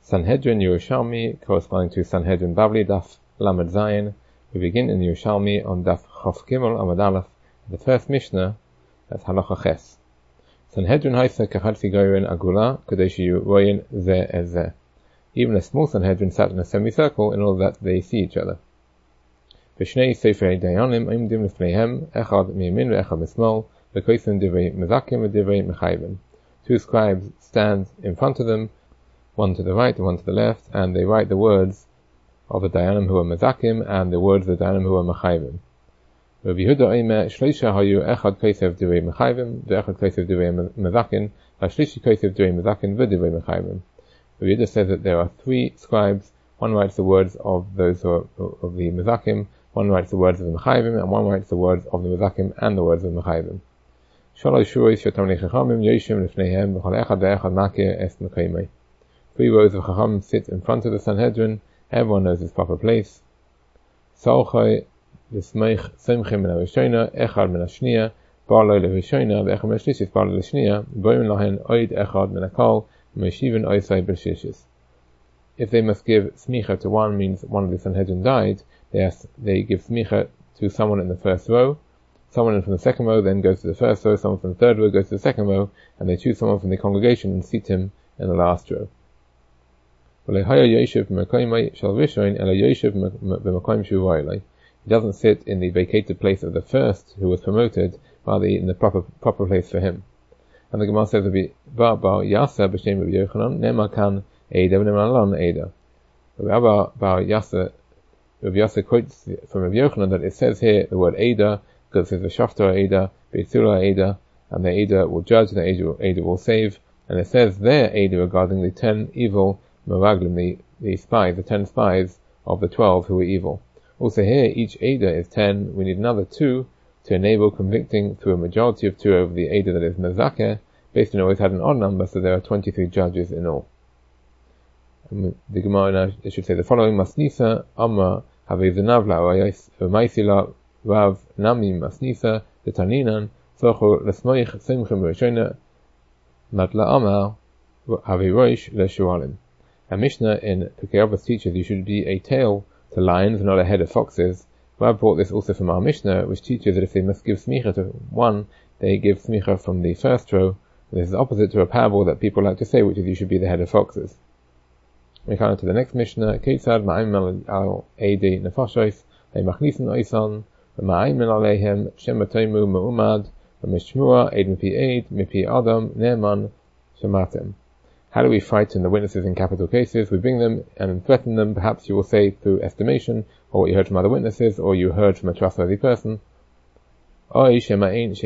Sanhedrin Yerushalmi, corresponding to Sanhedrin Bavli, Daf Lamed Zayin. We begin in Yerushalmi on Daf Chof Gimel Amud Aleph, the first Mishnah, that's Halacha Ches. Sanhedrin Haisa Kachatzi Goyrin Agula, Kadeshi Royin Ze Eze. Even a small Sanhedrin sat in a semicircle in order that they see each other. Vishnei Sefer Dayanim Imdim Lefneihem, Echad Miyamin Ve'echad Mismol, V'koisim Divrei Mezakim V'Divrei Mechayvim. Two scribes stand in front of them, one to the right and one to the left, and they write the words of the Dayanim who are Mezakim and the words of the Dayanim who are Mechayvim. Rabbi Yehuda Omer, Shleisha hayu echad kosev divrei Mechayvim, ve'echad kosev divrei Mezakin, v'shlishi kosev divrei Mezakin v'divrei Mechayvim. Rabbi Yehuda says that there are three scribes, one writes the words of those who are of the Mezakim, one writes the words of the Mechayvim, and one writes the words of the Mezakim and the words of the Mechayvim. Shalosh shuros shetamli chachamim yoshim lefneihem v'chol echad ve'echad makir es mekaymei. 3 rows of Chacham sit in front of the Sanhedrin. Everyone knows his proper place. Salchai l'smeich semchim min ha-rishona, echad min ha-shniya, bar lo le-rishona, ve'echad min ha-shlishis bar lo le-shniya, boim lahen oid echad min ha-kol, me'shivin oisai b'shishis. If they must give smicha to one, means one of the Sanhedrin died, they give smicha to someone in the first row. Someone from the second row then goes to the first row, someone from the third row goes to the second row, and they choose someone from the congregation and seat him in the last row. He doesn't sit in the vacated place of the first who was promoted, rather in the proper place for him. And the Gemara says, Rabbi Bar Yasa b'shem Rabbi Yochanan, Nema kan Eida v'nema lan Eida. Rabbi Yasa quotes from Rabbi Yochanan that it says here the word Eida, because it says V'shafta Eida, V'yitzula Eida, and the Eida will judge, and the Eida will save. And it says there Eida regarding the 10 evil Meraglim, the spies, the 10 spies of the 12 who were evil. Also here, each Eidah is 10, we need another 2 to enable convicting through a majority of 2 over the Eidah that is Mezakeh, based on always had an odd number, so there are 23 judges in all. And the Gemara now should say the following: Masnisa, Amma, Havizanav la'ayis, V'maisila, Rav, Nami, Masnisa, the Taninan, Socho, Lesmoich, Simchim, Rishona, Matla Amar, Haviroish, Leshualim. A Mishnah in Pirkei Avos teaches you should be a tail to lions and not a head of foxes. Rav brought this also from our Mishnah, which teaches that if they must give smicha to one, they give smicha from the first row. This is opposite to a parable that people like to say, which is you should be the head of foxes. We come to the next Mishnah. Keitzad ma'ayim al eidei nefashos machnisin oisan v'ma'ayim aleihem shem b'toimu me'umad v'mishmua eid mipi adam ne'eman shematem. How do we frighten the witnesses in capital cases? We bring them and threaten them, perhaps you will say through estimation, or what you heard from other witnesses, or you heard from a trustworthy person. Or perhaps you don't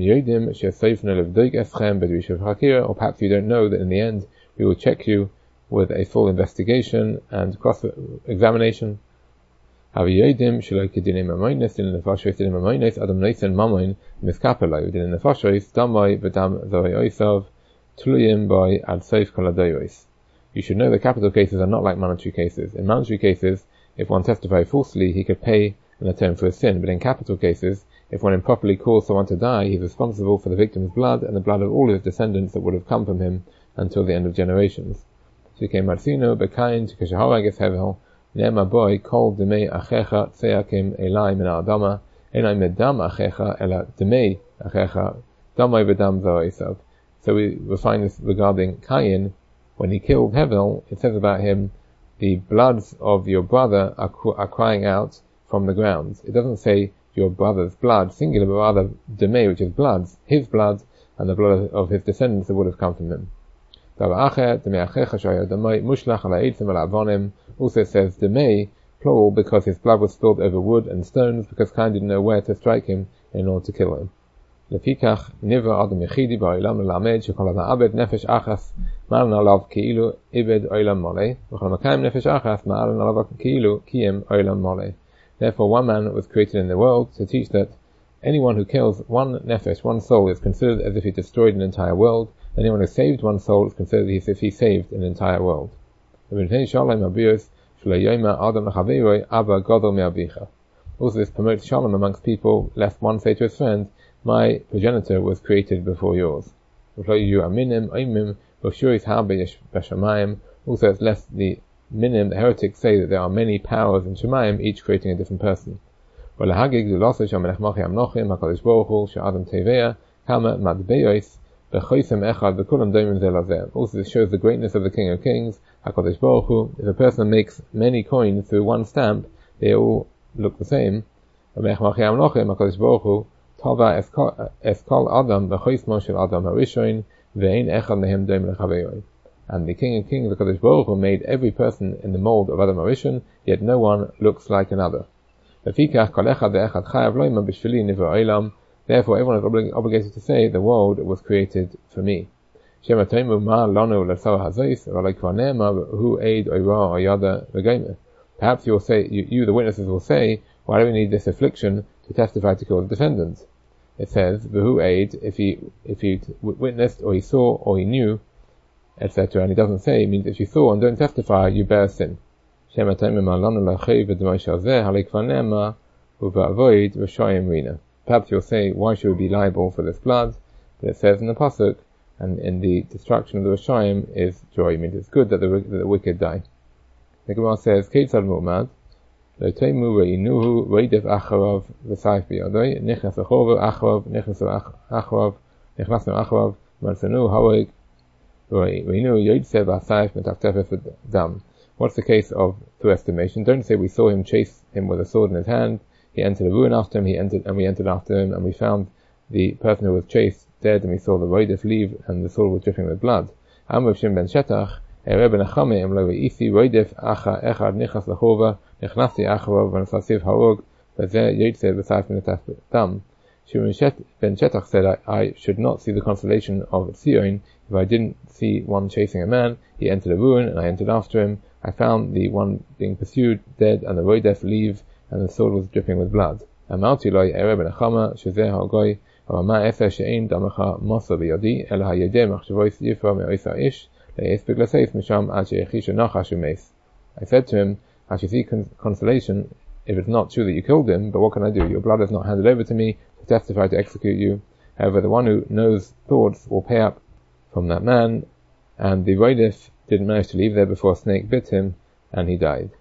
know that in the end we will check you with a full investigation and cross-examination. You should know that capital cases are not like monetary cases. In monetary cases, if one testifies falsely, he could pay an atone for his sin. But in capital cases, if one improperly caused someone to die, he is responsible for the victim's blood and the blood of all his descendants that would have come from him until the end of generations. So he came Marzino, Bekain, to Kashaharages Hevel, Ne'ema boy, Kol Demei Achecha, Tseakim, Elai Min Adama, Elai Medam Achecha, Ela Demei Achecha, Damai Vedam Zoisav. So we find this regarding Cain. When he killed Hevel, it says about him, the bloods of your brother are crying out from the ground. It doesn't say your brother's blood, singular, but rather Demei, which is bloods, his blood, and the blood of his descendants that would have come from him. Also it says Demei, plural, because his blood was spilled over wood and stones, because Cain didn't know where to strike him in order to kill him. לפיכך נברא אדם יחידי בעולם ללמד שכל המעבד נפש אחת מעלן עליו כאילו איבד עולם מלא וכל מקיים נפש אחת מעלן עליו כאילו קיים עולם מלא. Therefore one man was created in the world to teach that anyone who kills one nefesh, one soul, is considered as if he destroyed an entire world. Anyone who saved one soul is considered as if he saved an entire world. Also this promotes shalom amongst people, lest one say to his friend, my progenitor was created before yours. Also, it's less the minim. The heretics say that there are many powers in Shemayim, each creating a different person. Also, this shows the greatness of the King of Kings. HaKadosh Baruch Hu, if a person makes many coins through one stamp, they all look the same. HaKadosh Baruch Hu, Tava Eskal Adam B'choismo Shel Adam HaRishon Ve'ein Echad Mehem Doim L'Chaveiroi. And the King of Kings, HaKadosh Baruch Hu, made every person in the mold of Adam HaRishon, yet no one looks like another. Therefore, everyone is obligated to say, the world was created for me. Perhaps you'll say, you the witnesses will say, why do we need this affliction to testify to kill the defendants? It says, V'hu aid, if he witnessed, or he saw, or he knew, etc., and he doesn't say, it means if you saw and don't testify, you bear sin. Perhaps you'll say, why should we be liable for this blood? But it says in the pasuk, and in the destruction of the Rishayim is joy. It means it's good that the wicked die. The Gemara says, Keitzad Mu'mad, L'teimu re'inuhu reidef acharav v'saif biyadoi, nichnas achorva acharav, nichnasu acharav, mansanu hawaik, re'inuhu yodzeh v'saif metaktefef dam. What's the case of through estimation? Don't say we saw him chase him with a sword in his hand, he entered a ruin after him, we entered after him, and we found the person who was chased dead, and we saw the roidef leave, and the sword was dripping with blood. Amr Shim ben Shetach, Ereb ben Achame, Em lo ve'isi, roidef acha echad nichas lachova, nichnasti acharav, v'nasasiv harog, v'zeh yotzeh v'saif minataf dam. Shim ben Shetach said, I should not see the consolation of Sion if I didn't see one chasing a man. He entered a ruin, and I entered after him. I found the one being pursued dead, and the roidef leave, and the sword was dripping with blood. Amarti loy Ereb ben Achama, shezeh ha'goy, I said to him, I should see consolation if it's not true that you killed him, but what can I do? Your blood is not handed over to me to testify to execute you. However, the one who knows thoughts will pay up from that man, and the roidef didn't manage to leave there before a snake bit him, and he died.